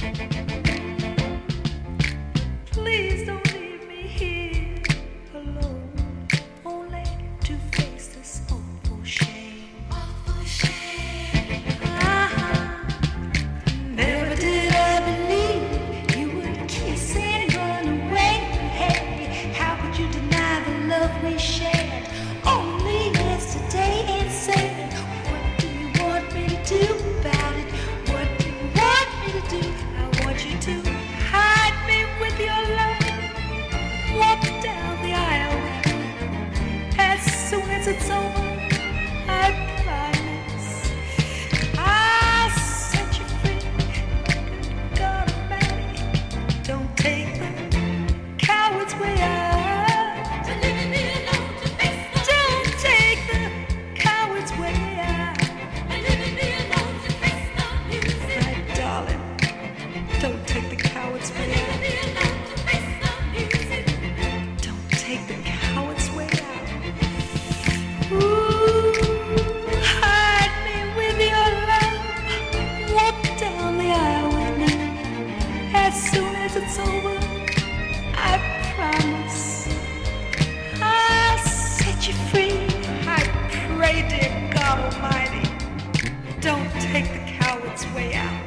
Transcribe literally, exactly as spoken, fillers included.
Please don't leave me here alone, only to face this awful shame. Awful shame. Uh-huh. Never did I believe you would kiss and run away. Hey, how could you deny the love we shared only yesterday and said, what do you want me to do about it? What do you want me to do? I want you to hide me with your love, walk down the aisle with me. As soon as it's over, I promise I'll set you free. God Almighty, don't take the coward's way out. Leave me alone to face the Don't take the coward's way out. Leave me alone to face the music. My darling, don't take the coward's way out. Leave me alone to face the music. Don't take the coward's way out. Ooh, hide me with your love. Walk down the aisle with me. As soon as it's over, I promise I'll set you free. I pray, dear God Almighty, don't take the coward's way out.